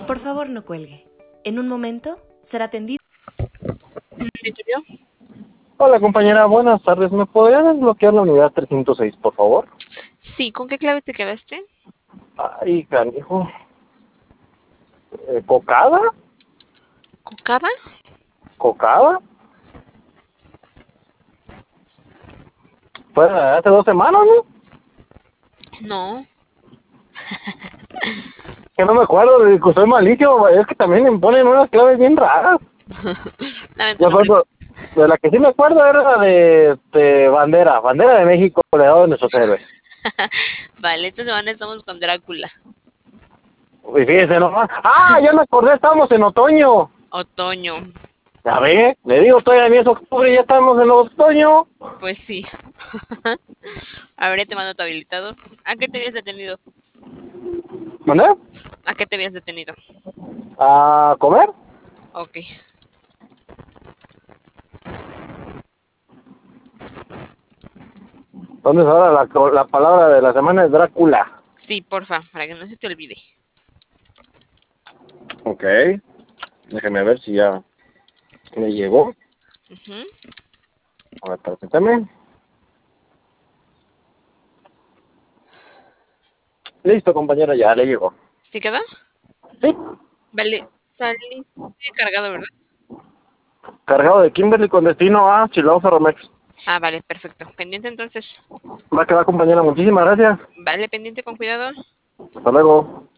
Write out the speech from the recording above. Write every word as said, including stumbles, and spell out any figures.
Por favor, no cuelgue. En un momento será atendido. Hola compañera, buenas tardes. ¿Me podría desbloquear la unidad trescientos seis, por favor? Sí, ¿con qué clave te quedaste? Ay, canijo. Eh, ¿Cocada? ¿Cocada? ¿Cocada? Fue hace dos semanas, ¿no? No. Que no me acuerdo, de que soy malísimo. Es que también me ponen unas claves bien raras. Lamento Yo no acuerdo, de la que sí me acuerdo era la de, de Bandera, Bandera de México, legado de nuestros héroes. Vale, esta semana estamos con Drácula. Y fíjese nomás. ¡Ah, ya me acordé! Estamos en otoño. Otoño. Ya ve, le digo, todavía ni es octubre y ya estamos en otoño. Pues sí. A ver, ya te mando tu habilitado. ¿A qué te habías detenido? ¿Mandé? ¿A qué te habías detenido? ¿A comer? Ok. Entonces ahora la, la palabra de la semana es Drácula. Sí, porfa, para que no se te olvide. Ok. Déjeme ver si ya me llegó. Uh-huh. A ver, permítame. Listo, compañera, ya le llegó. ¿Sí queda? Sí. Vale, saliste cargado, ¿verdad? Cargado de Kimberly con destino a Chilao Ferromex. Ah, vale, perfecto. Pendiente entonces. Va a quedar, compañera. Muchísimas gracias. Vale, pendiente con cuidado. Hasta luego.